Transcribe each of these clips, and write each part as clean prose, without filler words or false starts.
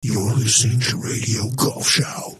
You're listening to Radio Golf Show.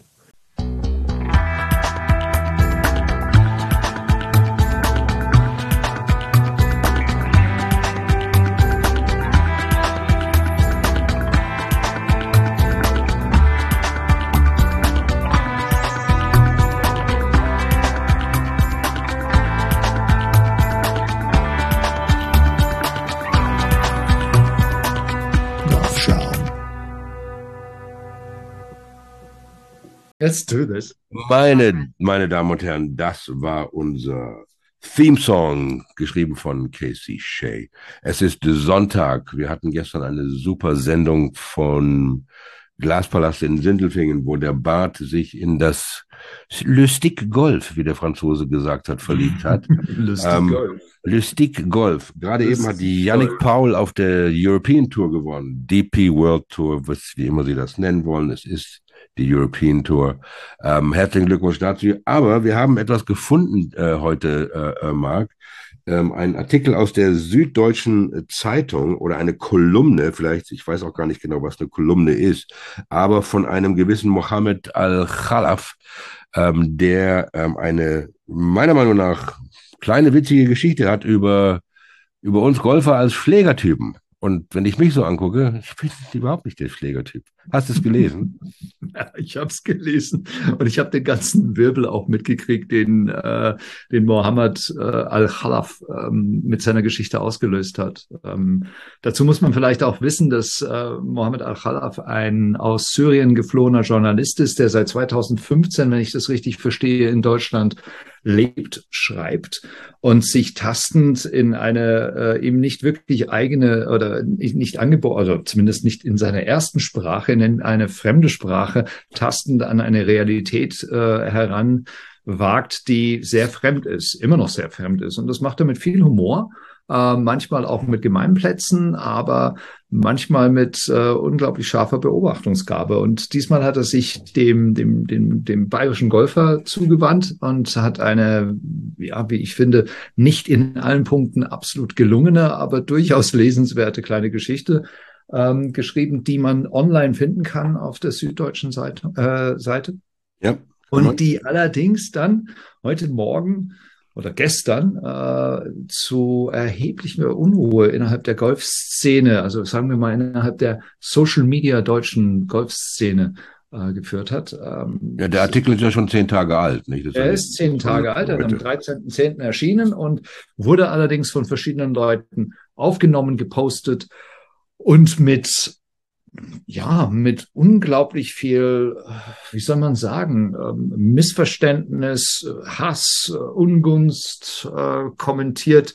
Let's do this. Meine Damen und Herren, das war unser Theme-Song, geschrieben von Casey Shea. Es ist Sonntag. Wir hatten gestern eine super Sendung von Glaspalast in Sindelfingen, wo der Bart sich in das Le Stick Golf, wie der Franzose gesagt hat, verliebt hat. Le Stick Golf. Le Stick Golf. Gerade eben hat die Yannick Paul auf der European Tour gewonnen. DP World Tour, wie immer Sie das nennen wollen. Es ist die European Tour. Herzlichen Glückwunsch dazu. Aber wir haben etwas gefunden heute, Marc. Ein Artikel aus der Süddeutschen Zeitung oder eine Kolumne, vielleicht, ich weiß auch gar nicht genau, was eine Kolumne ist, aber von einem gewissen Mohammed Al-Khalaf, der eine, meiner Meinung nach, kleine witzige Geschichte hat über uns Golfer als Schlägertypen. Und wenn ich mich so angucke, ich bin überhaupt nicht der Schlägertyp. Hast du es gelesen? Ja, ich habe es gelesen und ich habe den ganzen Wirbel auch mitgekriegt, den Mohammed Al-Khalaf mit seiner Geschichte ausgelöst hat. Dazu muss man vielleicht auch wissen, dass Mohammed Al-Khalaf ein aus Syrien geflohener Journalist ist, der seit 2015, wenn ich das richtig verstehe, in Deutschland lebt, schreibt und sich tastend in eine ihm nicht wirklich eigene oder nicht angeboten, also zumindest nicht in seiner ersten Sprache, in eine fremde Sprache, tastend an eine Realität heranwagt, die sehr fremd ist, immer noch sehr fremd ist. Und das macht er mit viel Humor, manchmal auch mit Gemeinplätzen, aber manchmal mit unglaublich scharfer Beobachtungsgabe. Und diesmal hat er sich dem bayerischen Golfer zugewandt und hat eine, ja, wie ich finde, nicht in allen Punkten absolut gelungene, aber durchaus lesenswerte kleine Geschichte geschrieben, die man online finden kann auf der süddeutschen Seite. Ja. Und die allerdings dann heute Morgen oder gestern zu erheblicher Unruhe innerhalb der Golfszene, also sagen wir mal innerhalb der Social Media deutschen Golfszene geführt hat. Ja, der Artikel ist ja schon 10 Tage alt, nicht? Er ist 10 Tage alt, er ist am 13.10. erschienen und wurde allerdings von verschiedenen Leuten aufgenommen, gepostet und mit unglaublich viel, wie soll man sagen, Missverständnis, Hass, Ungunst kommentiert,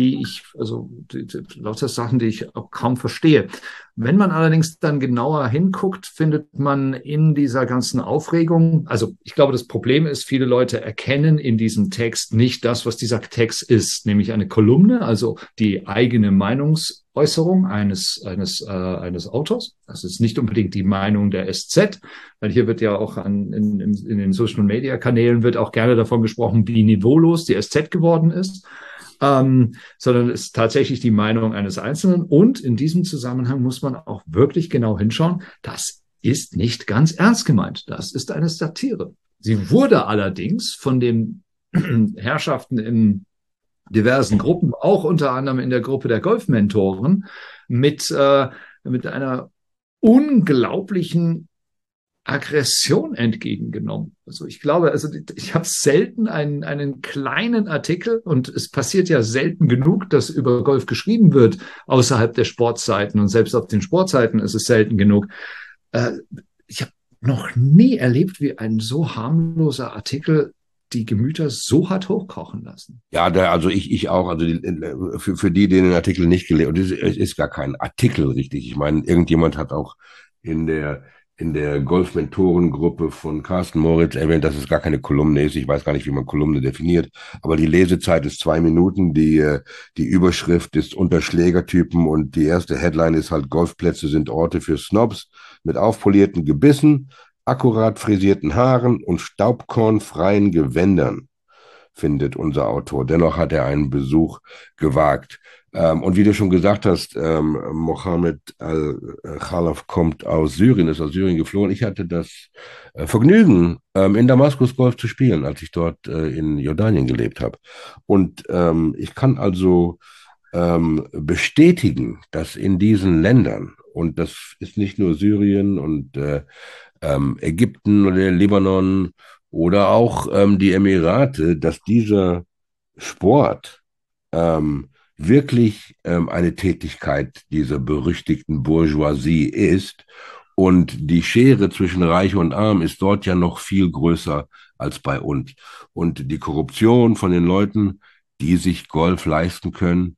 lauter Sachen, die ich auch kaum verstehe. Wenn man allerdings dann genauer hinguckt, findet man in dieser ganzen Aufregung, also ich glaube, das Problem ist, viele Leute erkennen in diesem Text nicht das, was dieser Text ist, nämlich eine Kolumne, also die eigene Meinungsäußerung eines Autors. Das ist nicht unbedingt die Meinung der SZ, weil hier wird ja auch in den Social-Media-Kanälen wird auch gerne davon gesprochen, wie niveaulos die SZ geworden ist. Sondern es ist tatsächlich die Meinung eines Einzelnen. Und in diesem Zusammenhang muss man auch wirklich genau hinschauen. Das ist nicht ganz ernst gemeint. Das ist eine Satire. Sie wurde allerdings von den Herrschaften in diversen Gruppen, auch unter anderem in der Gruppe der Golfmentoren, mit einer unglaublichen Aggression entgegengenommen. Also ich glaube, ich habe selten einen kleinen Artikel und es passiert ja selten genug, dass über Golf geschrieben wird außerhalb der Sportseiten und selbst auf den Sportseiten ist es selten genug. Ich habe noch nie erlebt, wie ein so harmloser Artikel die Gemüter so hart hochkochen lassen. Ja, ich auch. Also für die den Artikel nicht gelesen, und es ist gar kein Artikel richtig. Ich meine, irgendjemand hat auch in der Golf-Mentoren-Gruppe von Carsten Moritz erwähnt, dass es gar keine Kolumne ist. Ich weiß gar nicht, wie man Kolumne definiert, aber die Lesezeit ist 2 Minuten, die Überschrift ist unter Schlägertypen und die erste Headline ist halt: Golfplätze sind Orte für Snobs mit aufpolierten Gebissen, akkurat frisierten Haaren und staubkornfreien Gewändern. findet unser Autor. Dennoch hat er einen Besuch gewagt. Und wie du schon gesagt hast, Mohammed al-Khalaf kommt aus Syrien, ist aus Syrien geflohen. Ich hatte das Vergnügen, in Damaskus Golf zu spielen, als ich dort in Jordanien gelebt habe. Und ich kann also bestätigen, dass in diesen Ländern, und das ist nicht nur Syrien und Ägypten oder Libanon oder auch die Emirate, dass dieser Sport wirklich eine Tätigkeit dieser berüchtigten Bourgeoisie ist. Und die Schere zwischen Reich und Arm ist dort ja noch viel größer als bei uns. Und die Korruption von den Leuten, die sich Golf leisten können,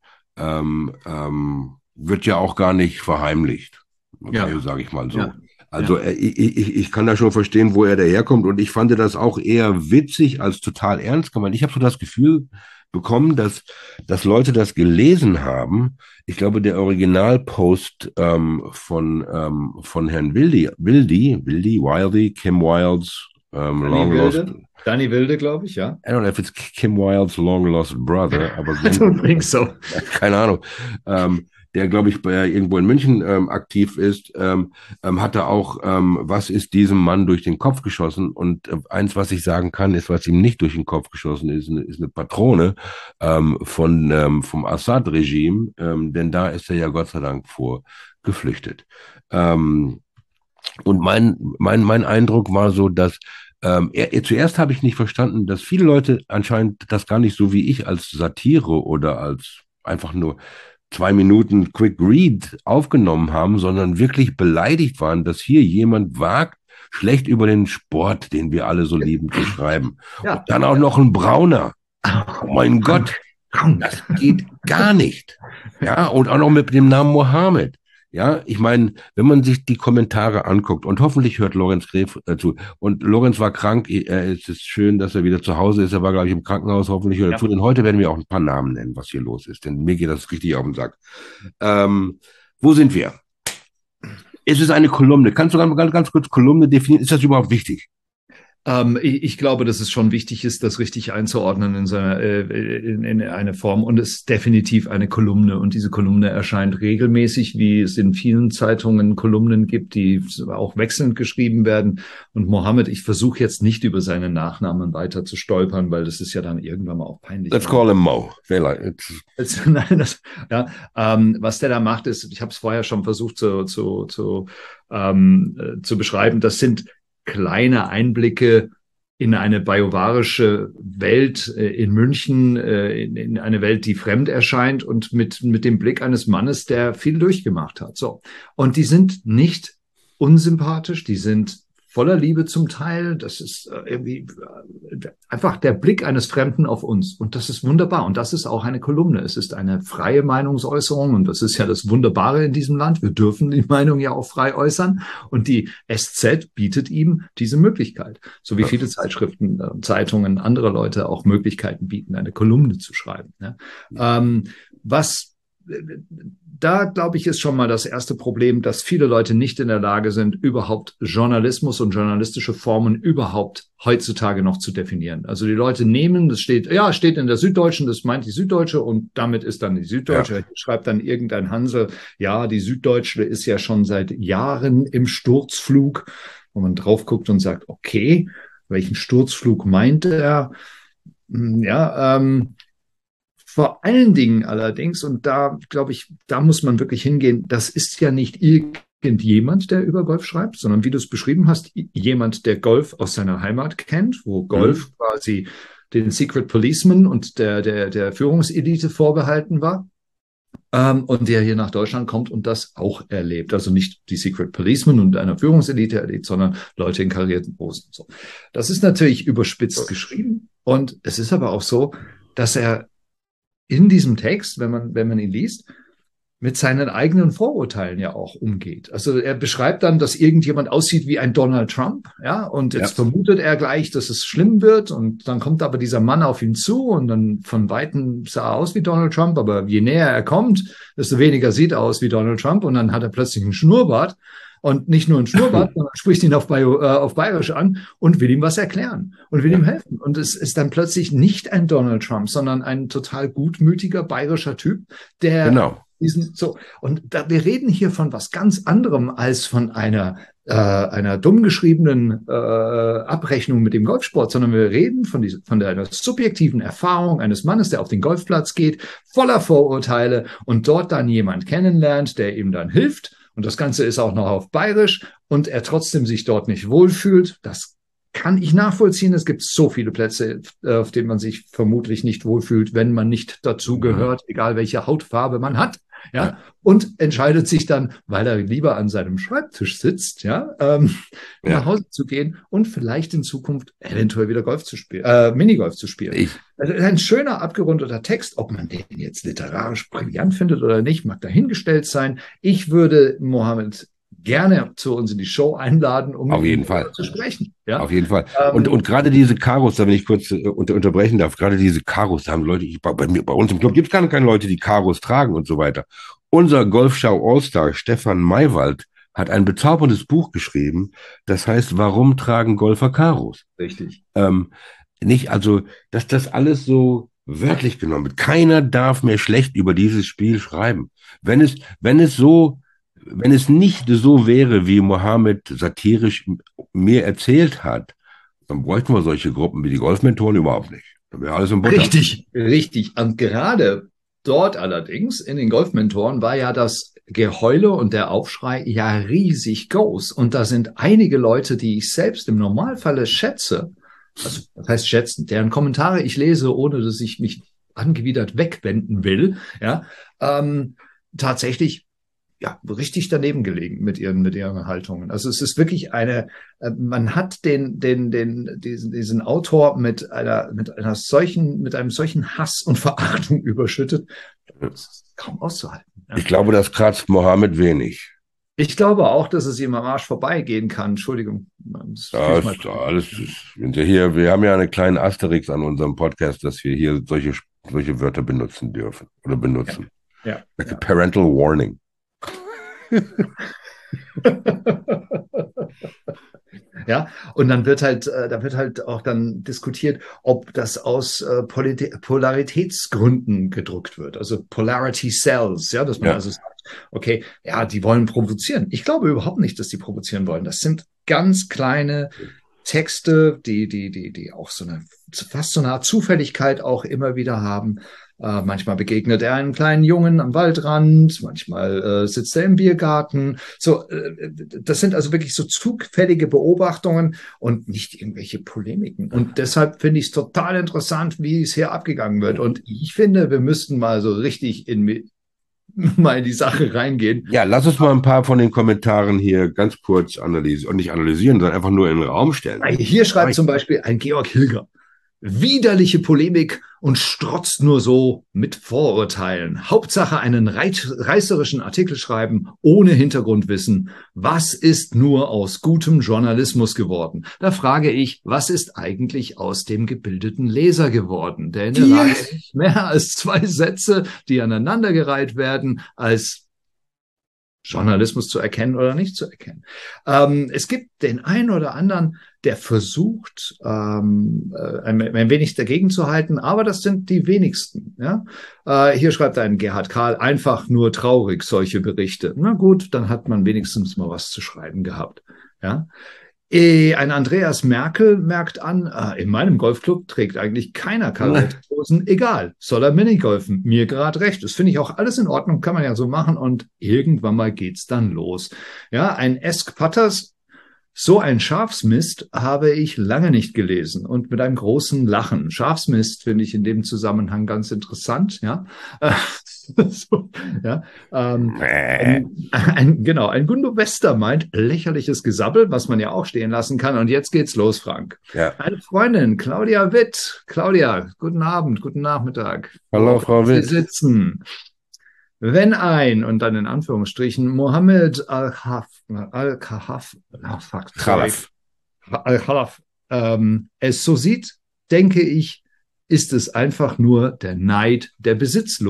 wird ja auch gar nicht verheimlicht, sage ich mal so. Ja. Also ich kann da schon verstehen, wo er daherkommt, und ich fand das auch eher witzig als total ernst gemeint. Ich habe so das Gefühl bekommen, dass Leute das gelesen haben. Ich glaube, der Originalpost von Herrn Wildy, Kim Wildes Long Lost. Danny Wilde, glaube ich, ja. I don't know if it's Kim Wildes Long Lost Brother, aber I don't think so. Keine Ahnung. Der, glaube ich, irgendwo in München aktiv ist, hat er auch, was ist diesem Mann durch den Kopf geschossen? Und eins, was ich sagen kann, ist, was ihm nicht durch den Kopf geschossen ist eine Patrone vom Assad-Regime, denn da ist er ja Gott sei Dank vor geflüchtet. Und mein Eindruck war so, dass zuerst habe ich nicht verstanden, dass viele Leute anscheinend das gar nicht so wie ich als Satire oder als einfach nur 2 Minuten Quick Read aufgenommen haben, sondern wirklich beleidigt waren, dass hier jemand wagt, schlecht über den Sport, den wir alle so lieben, zu schreiben. Ja. Und dann auch noch ein Brauner. Oh mein Gott, das geht gar nicht. Ja, und auch noch mit dem Namen Mohammed. Ja, ich meine, wenn man sich die Kommentare anguckt, und hoffentlich hört Lorenz Gref zu, und Lorenz war krank, es ist schön, dass er wieder zu Hause ist, er war, glaube ich, im Krankenhaus, hoffentlich hört er zu, denn heute werden wir auch ein paar Namen nennen, was hier los ist, denn mir geht das richtig auf den Sack. Wo sind wir? Es ist eine Kolumne. Kannst du ganz kurz Kolumne definieren? Ist das überhaupt wichtig? Ich glaube, dass es schon wichtig ist, das richtig einzuordnen in eine Form. Und es ist definitiv eine Kolumne. Und diese Kolumne erscheint regelmäßig, wie es in vielen Zeitungen Kolumnen gibt, die auch wechselnd geschrieben werden. Und Mohammed, ich versuche jetzt nicht über seinen Nachnamen weiter zu stolpern, weil das ist ja dann irgendwann mal auch peinlich. Let's call him Mo. Was der da macht, ist, ich habe es vorher schon versucht zu beschreiben, das sind kleine Einblicke in eine bajuwarische Welt in München, in eine Welt, die fremd erscheint, und mit dem Blick eines Mannes, der viel durchgemacht hat. So. Und die sind nicht unsympathisch, die sind voller Liebe zum Teil. Das ist irgendwie einfach der Blick eines Fremden auf uns. Und das ist wunderbar. Und das ist auch eine Kolumne. Es ist eine freie Meinungsäußerung. Und das ist ja das Wunderbare in diesem Land. Wir dürfen die Meinung ja auch frei äußern. Und die SZ bietet ihm diese Möglichkeit. So wie viele Zeitschriften, Zeitungen, andere Leute auch Möglichkeiten bieten, eine Kolumne zu schreiben. Ja. Da, glaube ich, ist schon mal das erste Problem, dass viele Leute nicht in der Lage sind, überhaupt Journalismus und journalistische Formen überhaupt heutzutage noch zu definieren. Also die Leute nehmen, das steht in der Süddeutschen, das meint die Süddeutsche, und damit ist dann die Süddeutsche. Ja. Schreibt dann irgendein Hansel, ja, die Süddeutsche ist ja schon seit Jahren im Sturzflug, wo man drauf guckt und sagt, okay, welchen Sturzflug meint er? Ja, vor allen Dingen allerdings, und da glaube ich, da muss man wirklich hingehen, das ist ja nicht irgendjemand, der über Golf schreibt, sondern wie du es beschrieben hast, jemand, der Golf aus seiner Heimat kennt, wo Golf quasi den Secret Policeman und der Führungselite vorbehalten war. Und der hier nach Deutschland kommt und das auch erlebt. Also nicht die Secret Policeman und einer Führungselite erlebt, sondern Leute in karierten Hosen. So. Das ist natürlich überspitzt geschrieben. Und es ist aber auch so, dass er in diesem Text, wenn man ihn liest, mit seinen eigenen Vorurteilen ja auch umgeht. Also er beschreibt dann, dass irgendjemand aussieht wie ein Donald Trump, ja, und jetzt vermutet er gleich, dass es schlimm wird, und dann kommt aber dieser Mann auf ihn zu, und dann von Weitem sah er aus wie Donald Trump, aber je näher er kommt, desto weniger sieht er aus wie Donald Trump, und dann hat er plötzlich einen Schnurrbart. Und nicht nur ein Schnurrbart, sondern spricht ihn auf Bayerisch an und will ihm was erklären und will ihm helfen. Und es ist dann plötzlich nicht ein Donald Trump, sondern ein total gutmütiger bayerischer Typ, der wir reden hier von was ganz anderem als von einer dumm geschriebenen Abrechnung mit dem Golfsport, sondern wir reden von einer subjektiven Erfahrung eines Mannes, der auf den Golfplatz geht, voller Vorurteile und dort dann jemand kennenlernt, der ihm dann hilft. Und das Ganze ist auch noch auf Bayerisch und er trotzdem sich dort nicht wohlfühlt. Das kann ich nachvollziehen. Es gibt so viele Plätze, auf denen man sich vermutlich nicht wohlfühlt, wenn man nicht dazu gehört, egal welche Hautfarbe man hat. Ja, und entscheidet sich dann, weil er lieber an seinem Schreibtisch sitzt, nach Hause zu gehen und vielleicht in Zukunft eventuell wieder Minigolf zu spielen. Ein schöner, abgerundeter Text, ob man den jetzt literarisch brillant findet oder nicht, mag dahingestellt sein. Ich würde Mohammed gerne zu uns in die Show einladen, um auf jeden Fall zu sprechen. Ja? Auf jeden Fall. Und gerade diese Karos, da wenn ich kurz unterbrechen darf, gerade diese Karos, da haben Leute, bei uns im Club gibt es keine Leute, die Karos tragen und so weiter. Unser Golfschau Allstar, Stefan Maywald, hat ein bezauberndes Buch geschrieben, das heißt, warum tragen Golfer Karos? Richtig. Dass das alles so wörtlich genommen wird. Keiner darf mehr schlecht über dieses Spiel schreiben. Wenn es nicht so wäre, wie Mohammed satirisch mir erzählt hat, dann bräuchten wir solche Gruppen wie die Golfmentoren überhaupt nicht. Dann wäre alles im Butter. Richtig. Und gerade dort allerdings, in den Golfmentoren, war ja das Geheule und der Aufschrei ja riesig groß. Und da sind einige Leute, die ich selbst im Normalfalle schätze, also das heißt schätzen, deren Kommentare ich lese, ohne dass ich mich angewidert wegwenden will, tatsächlich richtig daneben gelegen mit ihren Haltungen. Also es ist wirklich man hat diesen Autor mit einem solchen Hass und Verachtung überschüttet. Das ist kaum auszuhalten. Ja. Ich glaube, das kratzt Mohammed wenig. Ich glaube auch, dass es ihm am Arsch vorbeigehen kann. Entschuldigung. Wir haben ja einen kleinen Asterix an unserem Podcast, dass wir hier solche Wörter benutzen dürfen oder benutzen. Ja. Parental Warning. Ja, und dann wird halt auch dann diskutiert, ob das aus Polaritätsgründen gedruckt wird, also Polarity Sells, dass man also sagt, okay, die wollen provozieren. Ich glaube überhaupt nicht, dass die provozieren wollen. Das sind ganz kleine Texte, die auch fast so eine Art Zufälligkeit auch immer wieder haben. Manchmal begegnet er einem kleinen Jungen am Waldrand, manchmal sitzt er im Biergarten. Das sind also wirklich so zufällige Beobachtungen und nicht irgendwelche Polemiken. Und deshalb finde ich es total interessant, wie es hier abgegangen wird. Und ich finde, wir müssten mal so richtig mal in die Sache reingehen. Ja, lass uns mal ein paar von den Kommentaren hier ganz kurz analysieren und nicht analysieren, sondern einfach nur in den Raum stellen. Hier schreibt zum Beispiel ein Georg Hilger. Widerliche Polemik und strotzt nur so mit Vorurteilen. Hauptsache einen reißerischen Artikel schreiben, ohne Hintergrundwissen. Was ist nur aus gutem Journalismus geworden? Da frage ich, was ist eigentlich aus dem gebildeten Leser geworden, der in der Lage ist, mehr als 2 Sätze, die aneinandergereiht werden, als Journalismus zu erkennen oder nicht zu erkennen. Es gibt den einen oder anderen, der versucht, ein wenig dagegen zu halten, aber das sind die wenigsten. Ja? Hier schreibt ein Gerhard Karl, einfach nur traurig, solche Berichte. Na gut, dann hat man wenigstens mal was zu schreiben gehabt. Ja? Ein Andreas Merkel merkt an, in meinem Golfclub trägt eigentlich keiner Karotthosen. Egal, soll er Minigolfen. Mir gerade recht. Das finde ich auch alles in Ordnung, kann man ja so machen. Und irgendwann mal geht's dann los. Ja, ein Esk Patters. So ein Schafsmist habe ich lange nicht gelesen und mit einem großen Lachen. Schafsmist finde ich in dem Zusammenhang ganz interessant, ja. Ein Gundo Wester meint lächerliches Gesabbel, was man ja auch stehen lassen kann. Und jetzt geht's los, Frank. Ja. Eine Freundin, Claudia Witt. Claudia, guten Abend, guten Nachmittag. Hallo, Frau Witt. Sie sitzen. Wenn und dann in Anführungsstrichen, Mohammed Al-Khalaf es so sieht, denke ich, ist es einfach nur der Neid der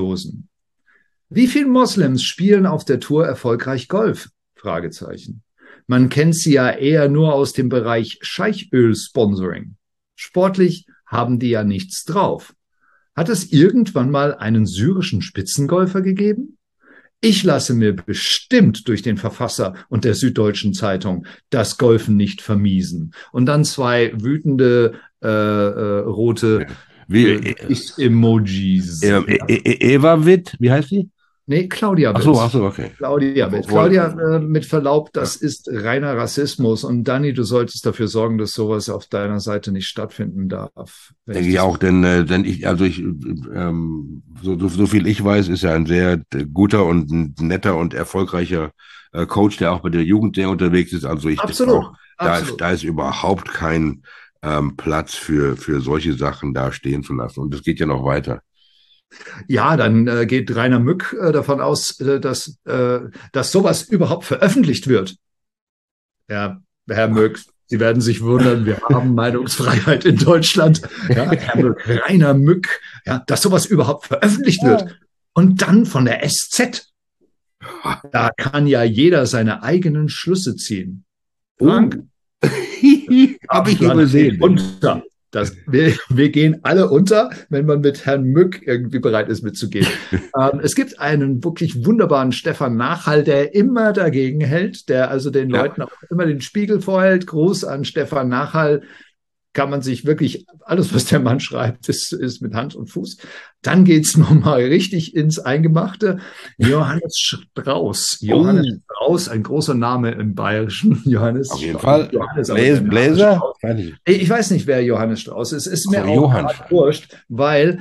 Besitzlosen. Wie viele Moslems spielen auf der Tour erfolgreich Golf? Fragezeichen. Man kennt sie ja eher nur aus dem Bereich Scheichöl-Sponsoring. Sportlich haben die ja nichts drauf. Hat es irgendwann mal einen syrischen Spitzengolfer gegeben? Ich lasse mir bestimmt durch den Verfasser und der Süddeutschen Zeitung das Golfen nicht vermiesen. Und dann 2 wütende rote Emojis. Eva Witt, wie heißt die? Nee, Claudia Witt. Ach so, okay. Claudia Witt. Claudia, mit Verlaub, das ist reiner Rassismus. Und Dani, du solltest dafür sorgen, dass sowas auf deiner Seite nicht stattfinden darf. Denke ich auch, denn so viel ich weiß, ist er ein sehr guter und ein netter und erfolgreicher Coach, der auch bei der Jugend sehr unterwegs ist. Also Absolut. Da ist überhaupt kein Platz für solche Sachen da stehen zu lassen. Und das geht ja noch weiter. Ja, dann geht Rainer Mück davon aus, dass sowas überhaupt veröffentlicht wird. Ja, Herr Mück, Sie werden sich wundern, wir haben Meinungsfreiheit in Deutschland. Ja, Herr Mück, Rainer Mück, ja, dass sowas überhaupt veröffentlicht wird. Und dann von der SZ. Da kann ja jeder seine eigenen Schlüsse ziehen. Frank, habe ich übersehen. Unter. Wir gehen alle unter, wenn man mit Herrn Mück irgendwie bereit ist mitzugehen. Es gibt einen wirklich wunderbaren Stefan Nachhall, der immer dagegen hält, der also den Leuten auch immer den Spiegel vorhält. Gruß an Stefan Nachhall. Kann man sich wirklich, alles, was der Mann schreibt, ist mit Hand und Fuß. Dann geht's nochmal richtig ins Eingemachte. Johannes Strauß. Johannes Strauß, ein großer Name im Bayerischen. Johannes Auf jeden Fall. Bläser? Ich weiß nicht, wer Johannes Strauß ist. Ist mir auch wurscht, weil,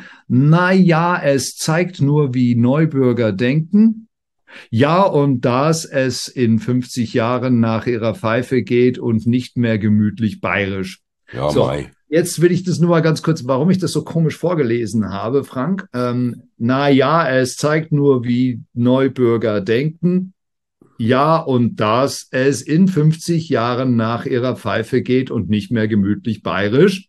es zeigt nur, wie Neubürger denken. Ja, und dass es in 50 Jahren nach ihrer Pfeife geht und nicht mehr gemütlich bayerisch. Ja, so, jetzt will ich das nur mal ganz kurz, warum ich das so komisch vorgelesen habe, Frank. Es zeigt nur, wie Neubürger denken. Ja, und dass es in 50 Jahren nach ihrer Pfeife geht und nicht mehr gemütlich bayerisch.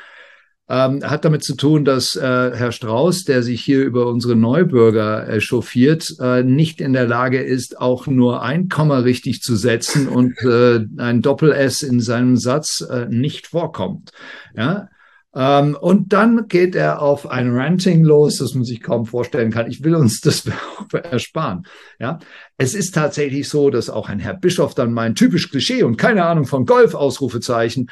Hat damit zu tun, dass Herr Strauß, der sich hier über unsere Neubürger echauffiert, nicht in der Lage ist, auch nur ein Komma richtig zu setzen und ein Doppel-S in seinem Satz nicht vorkommt. Ja? Und dann geht er auf ein Ranting los, das man sich kaum vorstellen kann. Ich will uns das ersparen. Ja? Es ist tatsächlich so, dass auch ein Herr Bischof dann meint, typisch Klischee und keine Ahnung von Golf, Ausrufezeichen.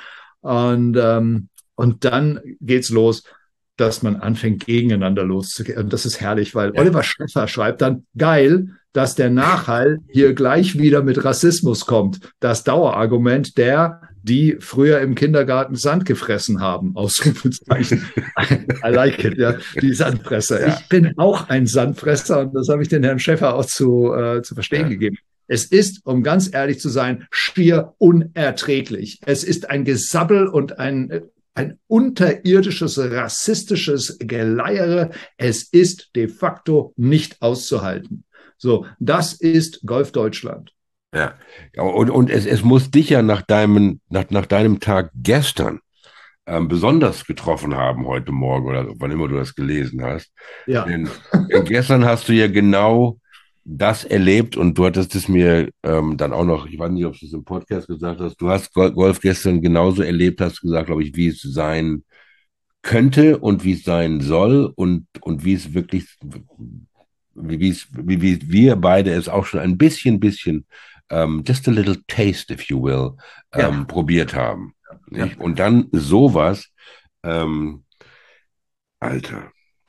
Und dann geht's los, dass man anfängt, gegeneinander loszugehen. Und das ist herrlich, weil Oliver Schäfer schreibt dann, geil, dass der Nachhall hier gleich wieder mit Rassismus kommt. Das Dauerargument die früher im Kindergarten Sand gefressen haben. Ausrufezeichen. I like it, ja. Die Sandfresser. Ja. Ich bin auch ein Sandfresser und das habe ich den Herrn Schäfer auch zu verstehen gegeben. Es ist, um ganz ehrlich zu sein, schier unerträglich. Es ist ein Gesabbel und ein unterirdisches, rassistisches Geleiere. Es ist de facto nicht auszuhalten. So, das ist Golf Deutschland. Ja, und es muss dich ja nach deinem Tag gestern besonders getroffen haben heute Morgen oder wann immer du das gelesen hast. Ja. Denn gestern hast du ja genau das erlebt und du hattest es mir dann auch noch, ich weiß nicht, ob du es im Podcast gesagt hast, du hast Golf gestern genauso erlebt, hast gesagt, glaube ich, wie es sein könnte und wie es sein soll und wie es wirklich, wie wir beide es auch schon ein bisschen, just a little taste, if you will, probiert haben. Ja. Und dann sowas, Alter.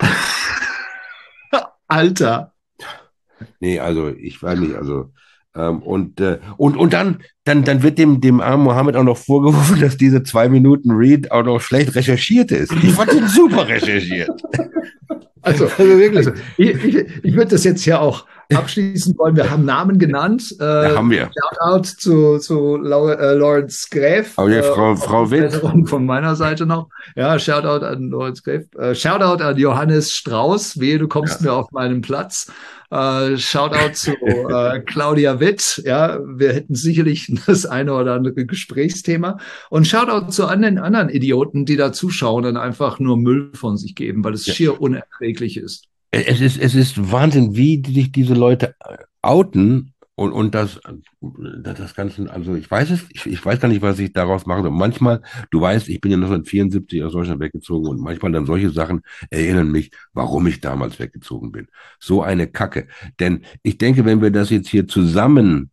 Alter. Nee, also ich weiß nicht, also und dann wird dem armen Mohammed auch noch vorgeworfen, dass diese 2 Minuten Read auch noch schlecht recherchiert ist. Ich fand den super recherchiert. Also wirklich. Also, ich würde das jetzt ja auch abschließen wollen. Wir haben Namen genannt. Haben wir. Shoutout zu Lawrence Gräf. Aber ja, Frau Witt. Von meiner Seite noch. Ja, Shoutout an Lawrence Gräf. Shoutout an Johannes Strauß. Wehe, du kommst mir auf meinen Platz. Shoutout zu Claudia Witt. Ja, wir hätten sicherlich das eine oder andere Gesprächsthema. Und Shoutout zu den anderen Idioten, die da zuschauen und einfach nur Müll von sich geben, weil es schier unerträglich ist. Es ist Wahnsinn, wie sich diese Leute outen Und das Ganze, also ich weiß es, ich weiß gar nicht, was ich daraus machen soll. Manchmal, du weißt, ich bin ja 1974 aus Deutschland weggezogen und manchmal dann solche Sachen erinnern mich, warum ich damals weggezogen bin. So eine Kacke. Denn ich denke, wenn wir das jetzt hier zusammen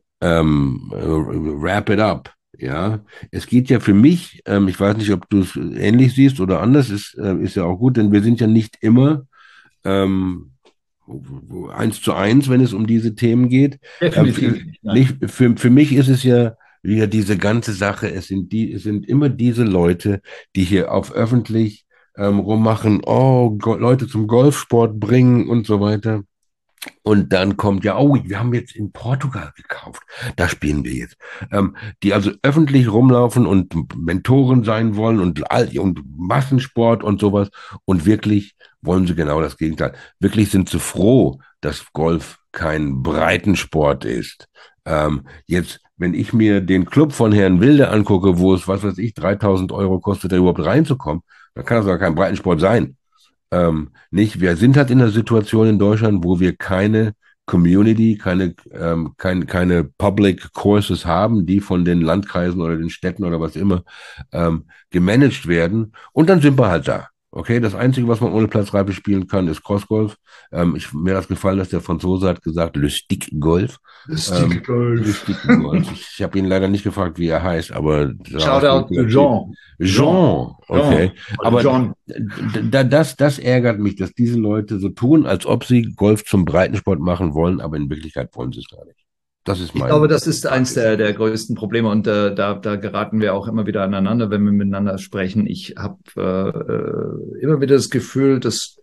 wrap it up, ja, es geht ja für mich, ich weiß nicht, ob du es ähnlich siehst oder anders, ist ja auch gut, denn wir sind ja nicht immer ähm, 1:1, wenn es um diese Themen geht. Definitiv nicht. Nein. Nicht, für mich ist es ja wieder diese ganze Sache, es sind immer diese Leute, die hier auf öffentlich rummachen, Leute zum Golfsport bringen und so weiter. Und dann kommt ja, wir haben jetzt in Portugal gekauft. Da spielen wir jetzt. Die also öffentlich rumlaufen und Mentoren sein wollen und Massensport und sowas. Und wirklich wollen sie genau das Gegenteil. Wirklich sind sie froh, dass Golf kein Breitensport ist. Jetzt, wenn ich mir den Club von Herrn Wilde angucke, wo es, was weiß ich, 3.000 € kostet, da überhaupt reinzukommen, dann kann das aber kein Breitensport sein. Nicht, wir sind halt in einer Situation in Deutschland, wo wir keine Community, keine Public Courses haben, die von den Landkreisen oder den Städten oder was immer gemanagt werden. Und dann sind wir halt da. Okay, das Einzige, was man ohne Platzreife spielen kann, ist Crossgolf. Mir hat gefallen, dass der Franzose hat gesagt, Le Stick Golf. Le Stick Golf. Le Stick Golf. Ich habe ihn leider nicht gefragt, wie er heißt, aber Shoutout to Jean. Jean, okay. Aber John. das ärgert mich, dass diese Leute so tun, als ob sie Golf zum Breitensport machen wollen, aber in Wirklichkeit wollen sie es gar nicht. Das ist Ich glaube, das ist eins der größten Probleme und da geraten wir auch immer wieder aneinander, wenn wir miteinander sprechen. Ich habe immer wieder das Gefühl, dass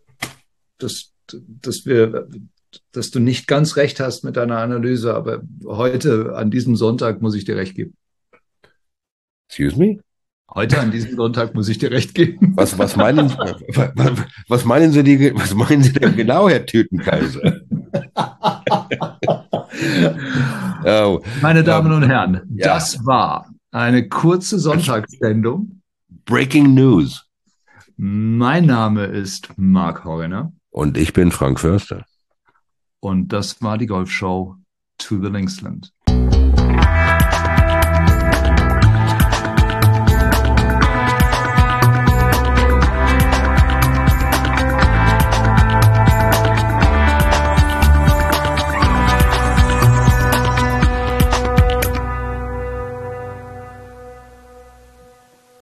du nicht ganz recht hast mit deiner Analyse, aber heute, an diesem Sonntag, muss ich dir recht geben. Excuse me? Heute, an diesem Sonntag, muss ich dir recht geben. Was meinen Sie denn genau, Herr Tütenkaiser? Meine Damen und Herren, das war eine kurze Sonntagssendung. Breaking News. Mein Name ist Mark Horner. Und ich bin Frank Förster. Und das war die Golfshow To the Linksland.